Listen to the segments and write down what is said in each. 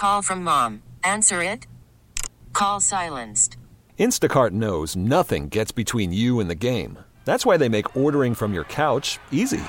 Call from mom. Answer it. Call silenced. Instacart knows nothing gets between you and the game. That's why they make ordering from your couch easy.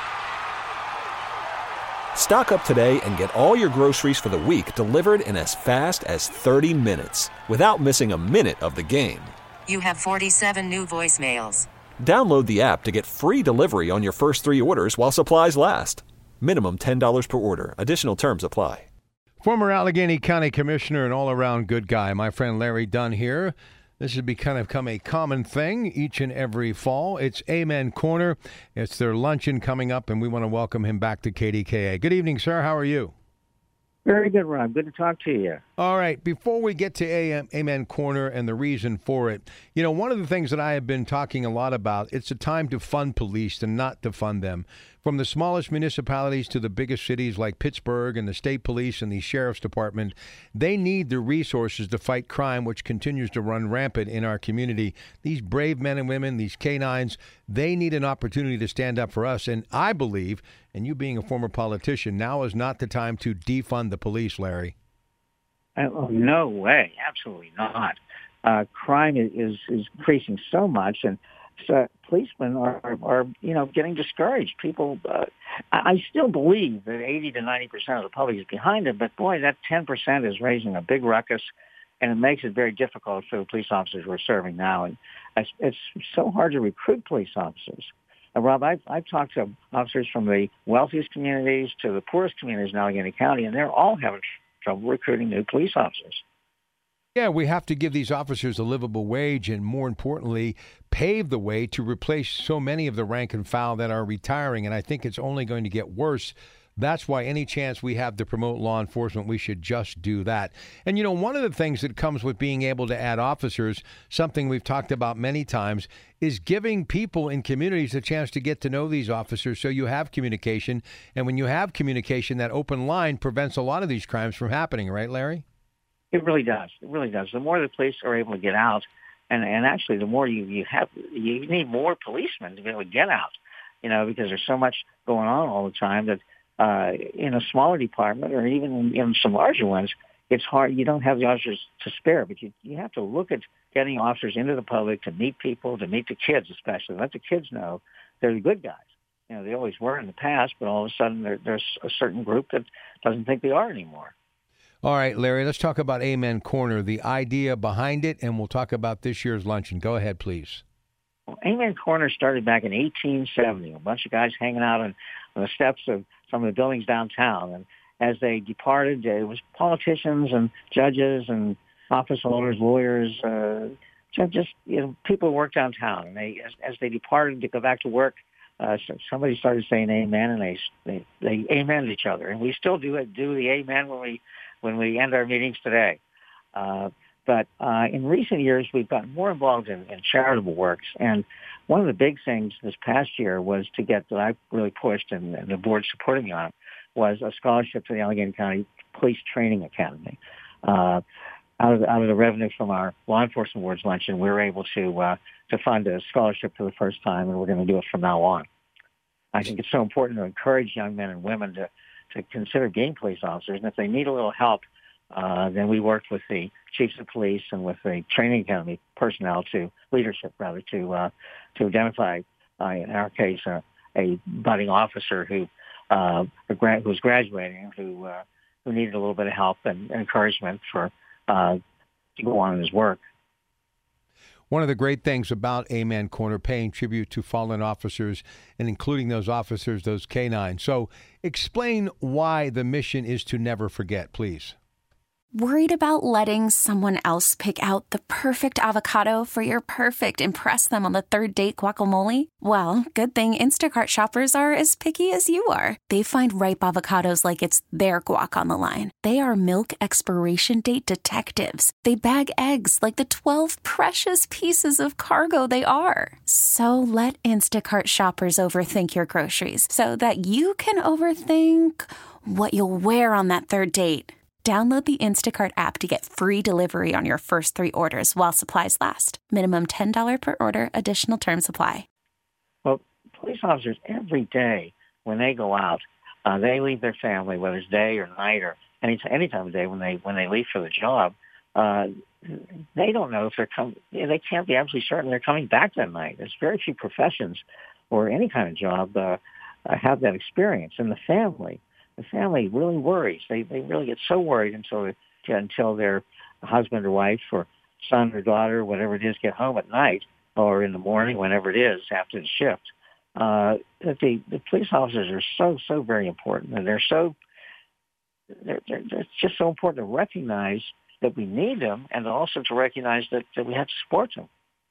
Stock up today and get all your groceries for the week delivered in as fast as 30 minutes without missing a minute of the game. You have 47 new voicemails. Download the app to get free delivery on your first 3 orders while supplies last. Minimum $10 per order. Additional terms apply. Former Allegheny County Commissioner and all-around good guy, my friend Larry Dunn here. This has become a common thing each and every fall. It's Amen Corner. It's their luncheon coming up, and we want to welcome him back to KDKA. Good evening, sir. How are you? Very good, Rob. Good to talk to you. All right. Before we get to Amen Corner and the reason for it, one of the things that I have been talking a lot about, it's a time to fund police and not to fund them. From the smallest municipalities to the biggest cities like Pittsburgh and the state police and the sheriff's department, they need the resources to fight crime, which continues to run rampant in our community. These brave men and women, these canines, they need an opportunity to stand up for us. And I believe, and you being a former politician, now is not the time to defund the police, Larry. No way. Absolutely not. Crime is increasing so much, and so policemen are getting discouraged. People, I still believe that 80 to 90% of the public is behind them, but boy, that 10% is raising a big ruckus, and it makes it very difficult for the police officers we're serving now. And it's so hard to recruit police officers. Rob, I've talked to officers from the wealthiest communities to the poorest communities in Allegheny County, and they're all having trouble recruiting new police officers. Yeah, we have to give these officers a livable wage and, more importantly, pave the way to replace so many of the rank and file that are retiring. And I think it's only going to get worse. That's why any chance we have to promote law enforcement, we should just do that. And, one of the things that comes with being able to add officers, something we've talked about many times, is giving people in communities a chance to get to know these officers so you have communication. And when you have communication, that open line prevents a lot of these crimes from happening. Right, Larry? It really does. It really does. The more the police are able to get out, and actually the more you need more policemen to be able to get out, because there's so much going on all the time that in a smaller department or even in some larger ones, it's hard. You don't have the officers to spare, but you have to look at getting officers into the public to meet people, to meet the kids especially. Let the kids know they're the good guys. They always were in the past, but all of a sudden there's a certain group that doesn't think they are anymore. All right, Larry, let's talk about Amen Corner, the idea behind it, and we'll talk about this year's luncheon. Go ahead, please. Well, Amen Corner started back in 1870. A bunch of guys hanging out on the steps of some of the buildings downtown. And as they departed, it was politicians and judges and office holders, lawyers, just people who worked downtown. And as they departed to go back to work, somebody started saying amen, and they amened each other. And we still do the amen when we end our meetings today. But in recent years, we've gotten more involved in charitable works. And one of the big things this past year was to get, that I really pushed, and the board supported me on it, was a scholarship to the Allegheny County Police Training Academy. Out of the revenue from our Law Enforcement Awards luncheon, we were able to fund a scholarship for the first time, and we're going to do it from now on. I think it's so important to encourage young men and women to consider being police officers, and if they need a little help, then we worked with the chiefs of police and with the training academy personnel to identify, in our case, a budding officer who was graduating, who needed a little bit of help and encouragement to go on in his work. One of the great things about Amen Corner, paying tribute to fallen officers and including those officers, those canines. So explain why the mission is to never forget, please. Worried about letting someone else pick out the perfect avocado for your perfect impress them on the third date guacamole? Well, good thing Instacart shoppers are as picky as you are. They find ripe avocados like it's their guac on the line. They are milk expiration date detectives. They bag eggs like the 12 precious pieces of cargo they are. So let Instacart shoppers overthink your groceries so that you can overthink what you'll wear on that third date. Download the Instacart app to get free delivery on your first 3 orders while supplies last. Minimum $10 per order. Additional terms apply. Well, police officers every day when they go out, they leave their family, whether it's day or night or any time of day when they leave for the job. They don't know if they're coming. They can't be absolutely certain they're coming back that night. There's very few professions or any kind of job have that experience. And the family really worries. They really get so worried until their husband or wife or son or daughter, whatever it is, get home at night or in the morning, whenever it is after the shift. That the police officers are so very important, and they're just so important to recognize that we need them, and also to recognize that we have to support them.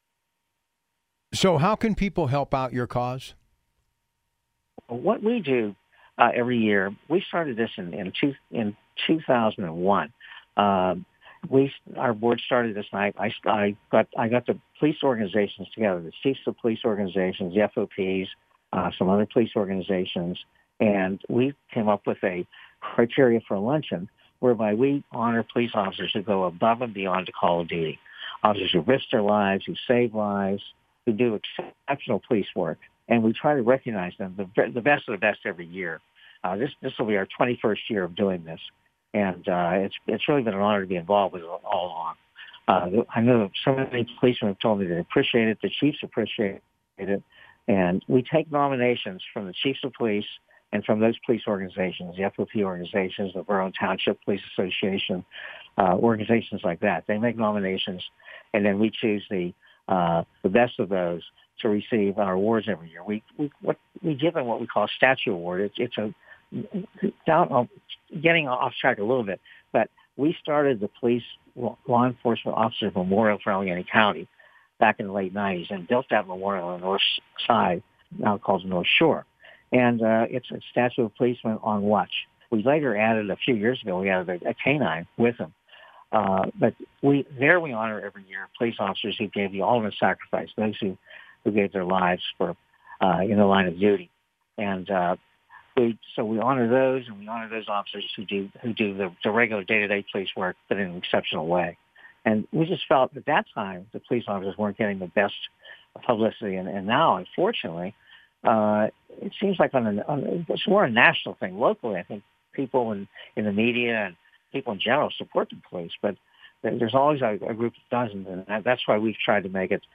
So how can people help out your cause? What we do every year, we started this in 2001. Our board started this night. I got the police organizations together, the chiefs of police organizations, the FOPs, some other police organizations, and we came up with a criteria for a luncheon whereby we honor police officers who go above and beyond the call of duty, officers who risk their lives, who save lives, who do exceptional police work, and we try to recognize them, the best of the best every year. This will be our 21st year of doing this, and it's really been an honor to be involved with it all along. I know so many policemen have told me they appreciate it, the chiefs appreciate it, and we take nominations from the chiefs of police and from those police organizations, the FOP organizations, the Borough and Township Police Association, organizations like that. They make nominations, and then we choose the best of those to receive our awards every year. We give them what we call a statue award. It's getting off track a little bit, but we started the Police Law Enforcement Officers Memorial for Allegheny County back in the late 90s and built that memorial on the north side, now called the North Shore. And it's a statue of policemen on watch. We later added, a few years ago, we added a canine with them. But we honor every year police officers who gave the ultimate sacrifice, those who gave their lives for in the line of duty. And we honor those, and we honor those officers who do the regular day-to-day police work, but in an exceptional way. And we just felt at that time the police officers weren't getting the best publicity, and now, unfortunately, it seems like it's more a national thing. Locally, I think people in the media and people in general support the police, but there's always a group of dozens, and that's why we've tried to make it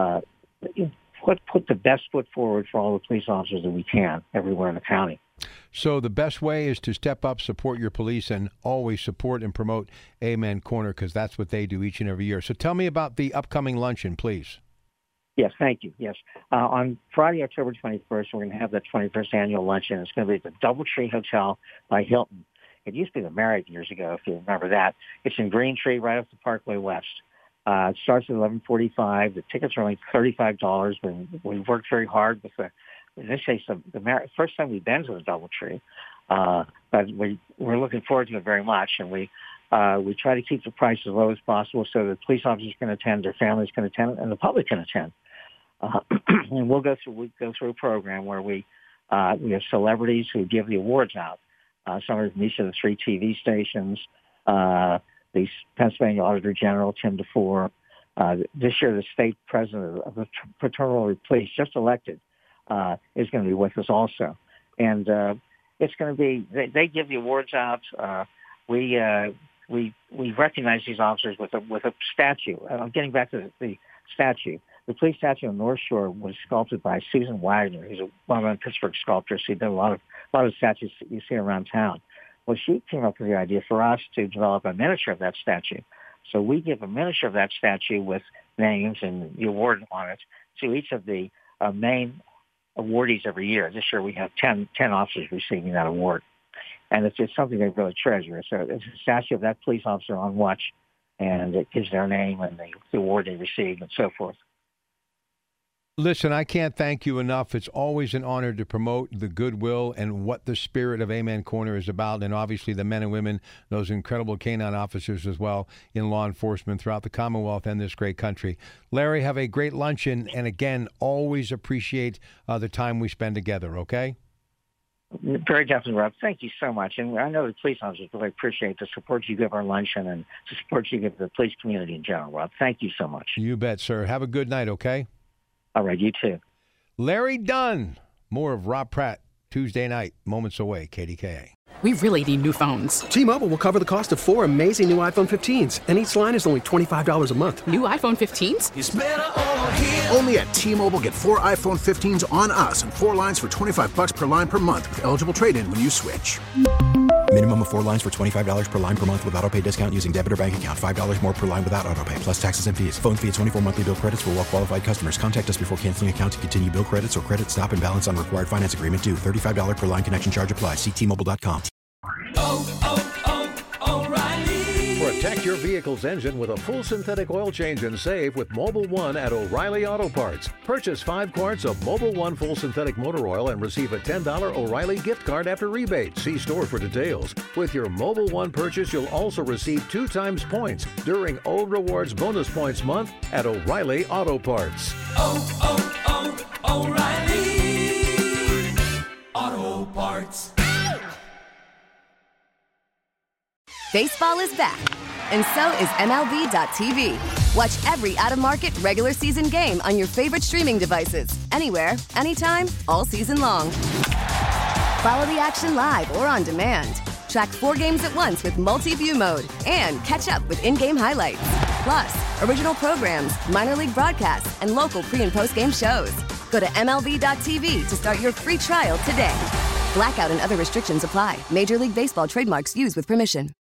put the best foot forward for all the police officers that we can everywhere in the county. So the best way is to step up, support your police, and always support and promote Amen Corner, because that's what they do each and every year. So tell me about the upcoming luncheon, please. Yes, thank you. Yes. On Friday, October 21st, we're going to have the 21st annual luncheon. It's going to be at the Doubletree Hotel by Hilton. It used to be the Marriott years ago, if you remember that. It's in Green Tree, right off the Parkway West. It starts at 11:45. The tickets are only $35. We've worked very hard with the Marriott. First time we've been to the Doubletree, but we're looking forward to it very much, and we try to keep the price as low as possible so that police officers can attend, their families can attend, and the public can attend. And we go through a program where we have celebrities who give the awards out. Some are from each of the 3 TV stations. The Pennsylvania Auditor General, Tim DeFore. This year, the state president of the Fraternal Police, just elected, is going to be with us also. And it's going to be, they give the awards out. We recognize these officers with a statue. Getting back to the statue, the police statue on North Shore was sculpted by Susan Wagner, who's a well-known Pittsburgh sculptor. She did a lot of statues that you see around town. Well, she came up with the idea for us to develop a miniature of that statue. So we give a miniature of that statue with names and the award on it to each of the main awardees every year. This year we have 10 officers receiving that award. And it's just something they really treasure. So it's a statue of that police officer on watch, and it gives their name and the award they received and so forth. Listen, I can't thank you enough. It's always an honor to promote the goodwill and what the spirit of Amen Corner is about, and obviously the men and women, those incredible canine officers as well in law enforcement throughout the Commonwealth and this great country. Larry, have a great luncheon, and again, always appreciate the time we spend together, okay? Very definitely, Rob. Thank you so much. And I know the police officers really appreciate the support you give our luncheon and the support you give the police community in general, Rob. Thank you so much. You bet, sir. Have a good night, okay? All right, you too. Larry Dunn. More of Rob Pratt Tuesday night, moments away, KDKA. We really need new phones. T-Mobile will cover the cost of 4 amazing new iPhone 15s, and each line is only $25 a month. New iPhone 15s? It's better over here. Only at T-Mobile, get 4 iPhone 15s on us and 4 lines for $25 per line per month with eligible trade-in when you switch. Minimum of 4 lines for $25 per line per month with autopay discount using debit or bank account. $5 more per line without autopay, plus taxes and fees. Phone fee at 24 monthly bill credits for well-qualified customers. Contact us before canceling account to continue bill credits or credit stop and balance on required finance agreement due. $35 per line connection charge applies. See T-Mobile.com. O'Reilly. Protect your vehicle's engine with a full synthetic oil change and save with Mobil 1 at O'Reilly Auto Parts. Purchase 5 quarts of Mobil 1 full synthetic motor oil and receive a $10 O'Reilly gift card after rebate. See store for details. With your Mobil 1 purchase, you'll also receive 2 times points during O Rewards Bonus Points Month at O'Reilly Auto Parts. O'Reilly Auto Parts. Baseball is back, and so is MLB.tv. Watch every out-of-market regular season game on your favorite streaming devices, anywhere, anytime, all season long. Follow the action live or on demand. Track 4 games at once with multi-view mode and catch up with in-game highlights. Plus, original programs, minor league broadcasts, and local pre- and post-game shows. Go to MLB.tv to start your free trial today. Blackout and other restrictions apply. Major League Baseball trademarks used with permission.